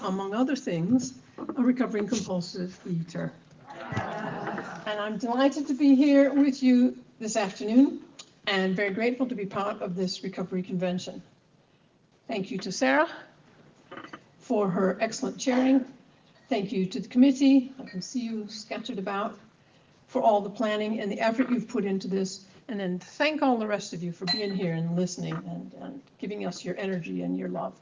among other things, a recovering compulsive eater. And I'm delighted to be here with you this afternoon and very grateful to be part of this recovery convention. Thank you to Sarah for her excellent chairing. Thank you to the committee. I can see you scattered about, for all the planning and the effort you've put into this. And then thank all the rest of you for being here and listening and giving us your energy and your love.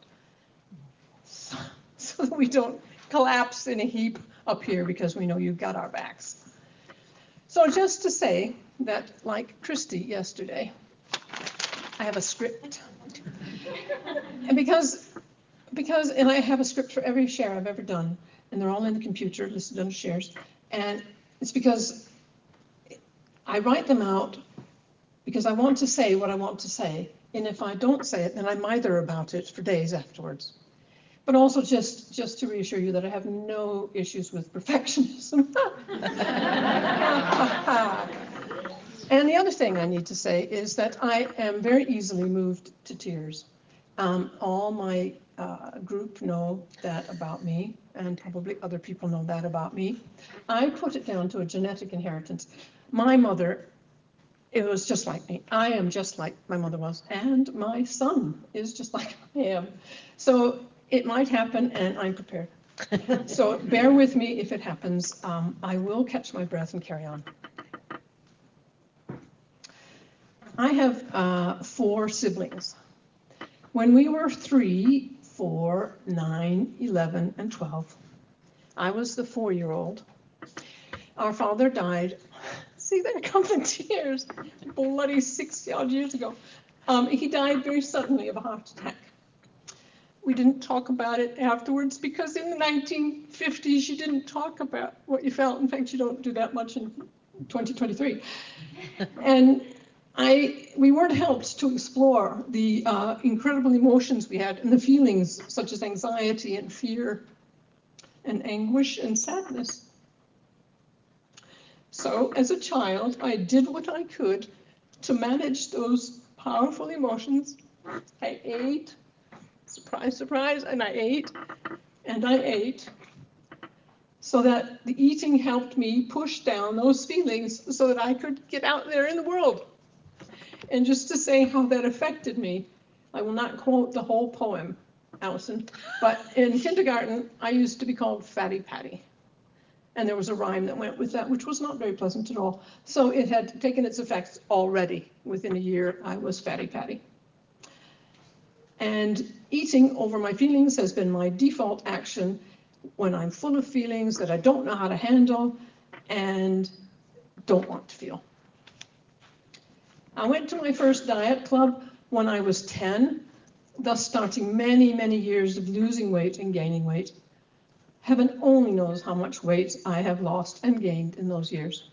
So that we don't collapse in a heap up here because we know you've got our backs. So just to say that, like Christy yesterday, I have a script. And because and I have a script for every share I've ever done, and they're all in the computer listed under shares. And it's because I write them out because I want to say what I want to say. And if I don't say it, then I mither about it for days afterwards. But also just to reassure you that I have no issues with perfectionism. And the other thing I need to say is that I am very easily moved to tears. All my group know that about me, and probably other people know that about me. I put it down to a genetic inheritance. My mother, it was just like me. I am just like my mother was, and my son is just like I am. So it might happen, and I'm prepared. So bear with me if it happens. I will catch my breath and carry on. I have 4 siblings. When we were 3, 4, 9, 11, and 12, I was the 4-year-old. Our father died. See, there come the tears. Bloody 60-odd years ago. He died very suddenly of a heart attack. We didn't talk about it afterwards because in the 1950s you didn't talk about what you felt. In fact, you don't do that much in 2023. And we weren't helped to explore the incredible emotions we had and the feelings such as anxiety and fear and anguish and sadness. So as a child, I did what I could to manage those powerful emotions. I ate, surprise, surprise, and I ate, so that the eating helped me push down those feelings so that I could get out there in the world. And just to say how that affected me, I will not quote the whole poem, Allison, but in kindergarten, I used to be called Fatty Patty. And there was a rhyme that went with that, which was not very pleasant at all. So it had taken its effects already. Within a year, I was Fatty Patty. And eating over my feelings has been my default action when I'm full of feelings that I don't know how to handle and don't want to feel. I went to my first diet club when I was 10, thus starting many, many years of losing weight and gaining weight. Heaven only knows how much weight I have lost and gained in those years.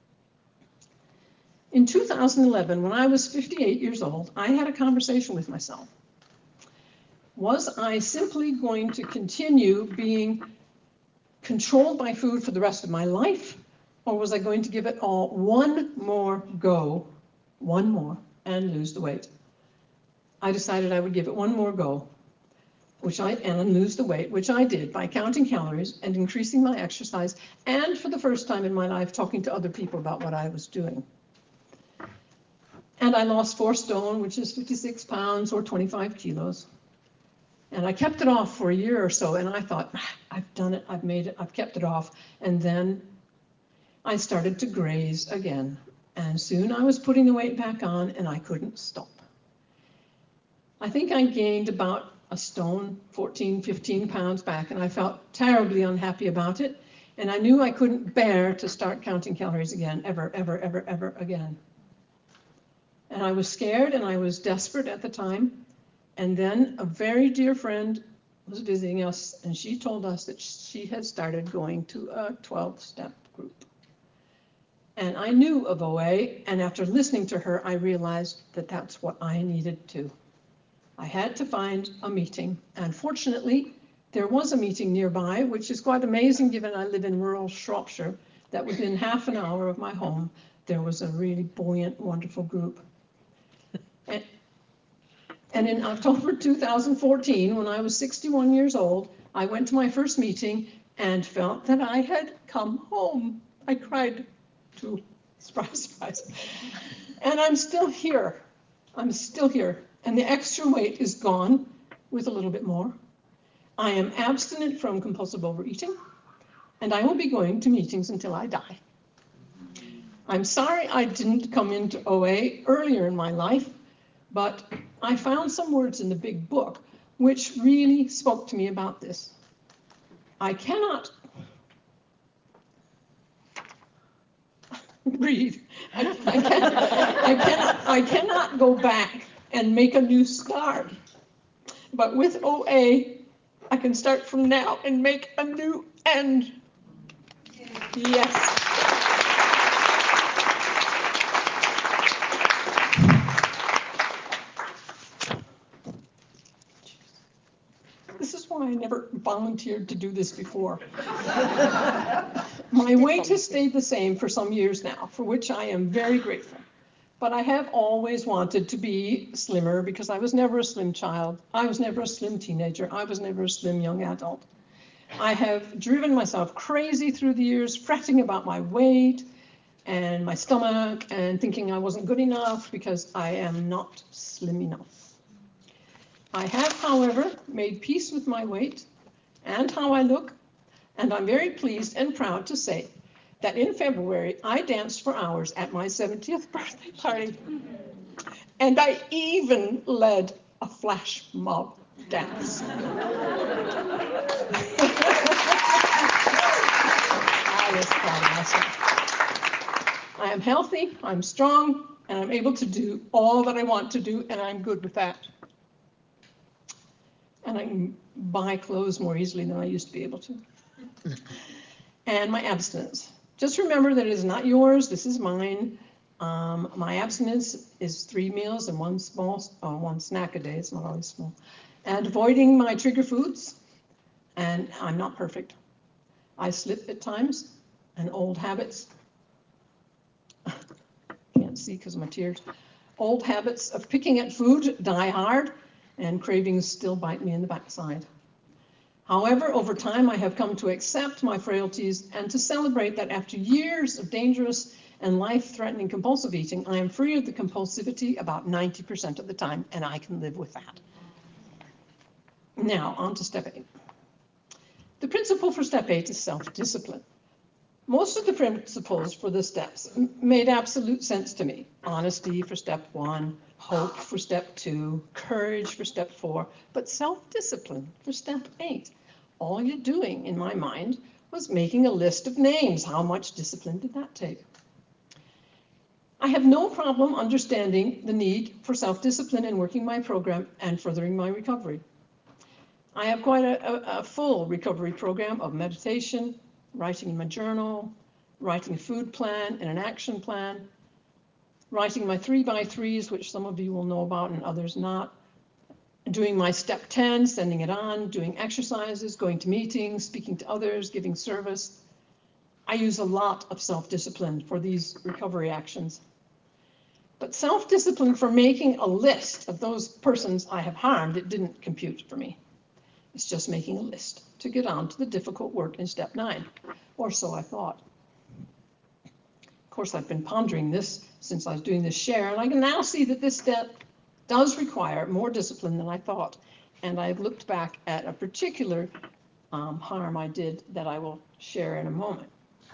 In 2011, when I was 58 years old, I had a conversation with myself. Was I simply going to continue being controlled by food for the rest of my life, or was I going to give it all one more go, and lose the weight? I decided I would give it one more go, and lose the weight, which I did by counting calories and increasing my exercise, and for the first time in my life, talking to other people about what I was doing. And I lost 4 stone, which is 56 pounds or 25 kilos. And I kept it off for a year or so, and I thought, I've done it, I've made it, I've kept it off. And then I started to graze again. And soon I was putting the weight back on, and I couldn't stop. I think I gained about a stone, 14, 15 pounds back, and I felt terribly unhappy about it. And I knew I couldn't bear to start counting calories again, ever, ever, ever, ever again. And I was scared, and I was desperate at the time. And then a very dear friend was visiting us, and she told us that she had started going to a 12-step group. And I knew of OA, and after listening to her, I realized that that's what I needed too. I had to find a meeting, and fortunately, there was a meeting nearby, which is quite amazing given I live in rural Shropshire, that within half an hour of my home, there was a really buoyant, wonderful group. And in October 2014, when I was 61 years old, I went to my first meeting and felt that I had come home. I cried too, surprise, surprise. And I'm still here. I'm still here. And the extra weight is gone with a little bit more. I am abstinent from compulsive overeating, and I will be going to meetings until I die. I'm sorry I didn't come into OA earlier in my life, but I found some words in the big book which really spoke to me about this. I cannot breathe. I cannot go back and make a new start. But with OA, I can start from now and make a new end. Yes. This is why I never volunteered to do this before. My weight has stayed the same for some years now, for which I am very grateful. But I have always wanted to be slimmer because I was never a slim child. I was never a slim teenager. I was never a slim young adult. I have driven myself crazy through the years, fretting about my weight and my stomach and thinking I wasn't good enough because I am not slim enough. I have, however, made peace with my weight and how I look, and I'm very pleased and proud to say that in February, I danced for hours at my 70th birthday party. And I even led a flash mob dance. I was proud of myself. I am healthy, I'm strong, and I'm able to do all that I want to do, and I'm good with that. And I can buy clothes more easily than I used to be able to. And my abstinence. Just remember that it is not yours, this is mine. My abstinence is 3 meals and one snack a day, it's not always small. And avoiding my trigger foods, and I'm not perfect. I slip at times, and old habits, can't see because of my tears, old habits of picking at food die hard, and cravings still bite me in the backside. However, over time, I have come to accept my frailties and to celebrate that after years of dangerous and life-threatening compulsive eating, I am free of the compulsivity about 90% of the time, and I can live with that. Now, on to step 8. The principle for step 8 is self-discipline. Most of the principles for the steps made absolute sense to me. Honesty for step 1, hope for step 2, courage for step 4, but self-discipline for step 8. All you're doing, in my mind, was making a list of names. How much discipline did that take? I have no problem understanding the need for self-discipline in working my program and furthering my recovery. I have quite a full recovery program of meditation, writing in my journal, writing a food plan and an action plan, writing my 3x3s, which some of you will know about and others not, doing my step 10, sending it on, doing exercises, going to meetings, speaking to others, giving service. I use a lot of self-discipline for these recovery actions. But self-discipline for making a list of those persons I have harmed, it didn't compute for me. It's just making a list to get on to the difficult work in step 9, or so I thought. Of course, I've been pondering this since I was doing this share, and I can now see that this step does require more discipline than I thought. And I've looked back at a particular harm I did that I will share in a moment.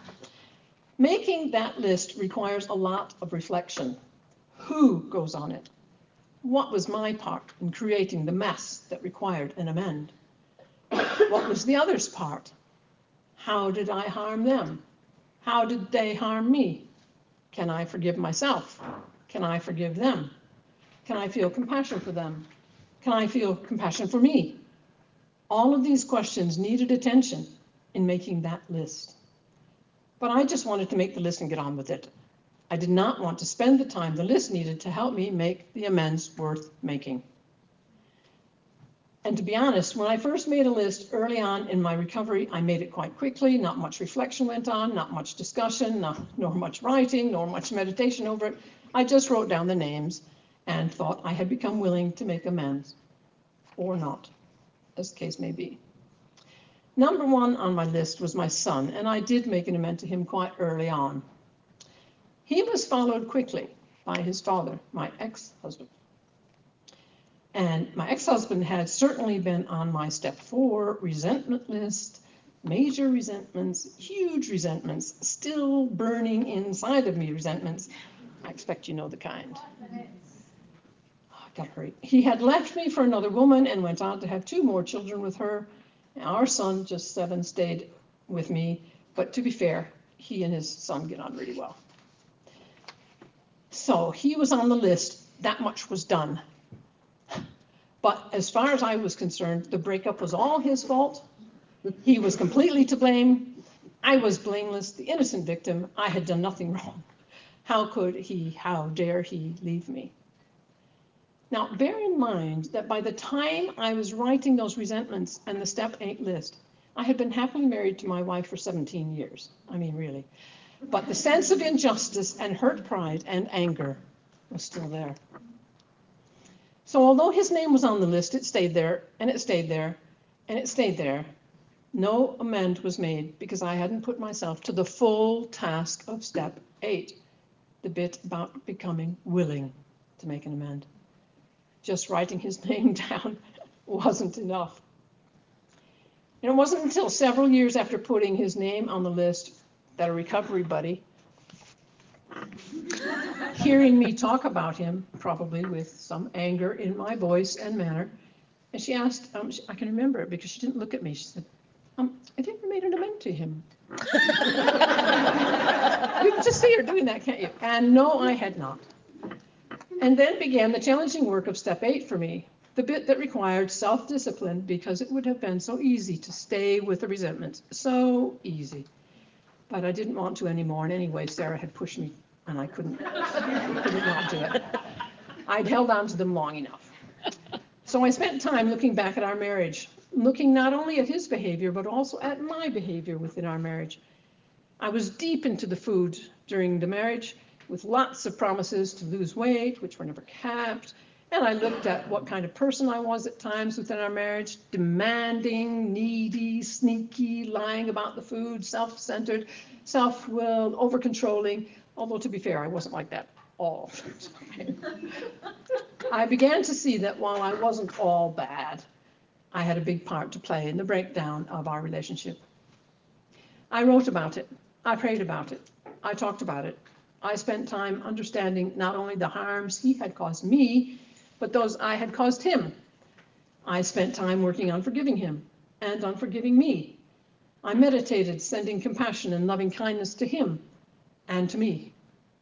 Making that list requires a lot of reflection. Who goes on it? What was my part in creating the mess that required an amend? What was the other's part? How did I harm them? How did they harm me? Can I forgive myself? Can I forgive them? Can I feel compassion for them? Can I feel compassion for me? All of these questions needed attention in making that list. But I just wanted to make the list and get on with it. I did not want to spend the time the list needed to help me make the amends worth making. And to be honest, when I first made a list early on in my recovery, I made it quite quickly. Not much reflection went on, not much discussion, nor much writing, nor much meditation over it. I just wrote down the names and thought I had become willing to make amends, or not, as the case may be. Number one on my list was my son, and I did make an amend to him quite early on. He was followed quickly by his father, my ex-husband. And my ex-husband had certainly been on my step 4 resentment list, major resentments, huge resentments, still burning inside of me resentments. I expect you know the kind. I gotta hurry. He had left me for another woman and went on to have 2 more children with her. Our son, just 7, stayed with me, but to be fair, he and his son get on really well. So he was on the list, that much was done. But as far as I was concerned, the breakup was all his fault. He was completely to blame. I was blameless, the innocent victim. I had done nothing wrong. How dare he leave me? Now, bear in mind that by the time I was writing those resentments and the step 8 list, I had been happily married to my wife for 17 years. I mean, really. But the sense of injustice and hurt pride and anger was still there. So although his name was on the list, it stayed there, and it stayed there, and it stayed there. No amend was made because I hadn't put myself to the full task of step 8, the bit about becoming willing to make an amend. Just writing his name down wasn't enough. And it wasn't until several years after putting his name on the list that a recovery buddy, hearing me talk about him, probably with some anger in my voice and manner, and she asked, I can remember it because she didn't look at me, she said, have you ever made an amend to him? You can just see her doing that, can't you? And no, I had not. And then began the challenging work of step 8 for me, the bit that required self-discipline because it would have been so easy to stay with the resentment, so easy. But I didn't want to anymore, and anyway, Sarah had pushed me, and I couldn't not do it. I'd held on to them long enough. So I spent time looking back at our marriage, looking not only at his behavior, but also at my behavior within our marriage. I was deep into the food during the marriage, with lots of promises to lose weight, which were never kept. And I looked at what kind of person I was at times within our marriage, demanding, needy, sneaky, lying about the food, self-centered, self-willed, over-controlling. Although, to be fair, I wasn't like that all the time. I began to see that while I wasn't all bad, I had a big part to play in the breakdown of our relationship. I wrote about it. I prayed about it. I talked about it. I spent time understanding not only the harms he had caused me, but those I had caused him. I spent time working on forgiving him and on forgiving me. I meditated, sending compassion and loving kindness to him and to me.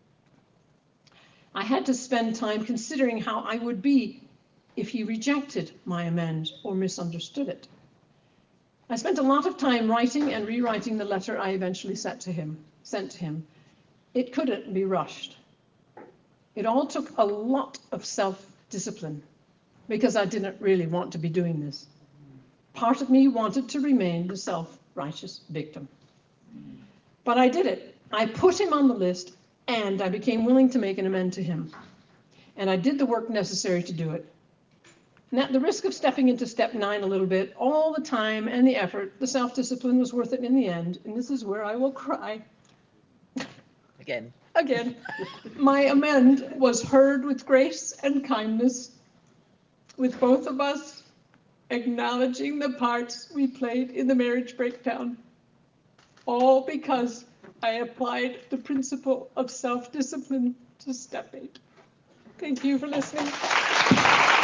I had to spend time considering how I would be if he rejected my amend or misunderstood it. I spent a lot of time writing and rewriting the letter I eventually sent to him. It couldn't be rushed. It all took a lot of self-discipline because I didn't really want to be doing this. Part of me wanted to remain the self-righteous victim. But I did it. I put him on the list and I became willing to make an amend to him. And I did the work necessary to do it. And at the risk of stepping into step 9 a little bit, all the time and the effort, the self-discipline was worth it in the end. And this is where I will cry. Again. My amend was heard with grace and kindness, with both of us acknowledging the parts we played in the marriage breakdown, all because I applied the principle of self-discipline to step 8. Thank you for listening.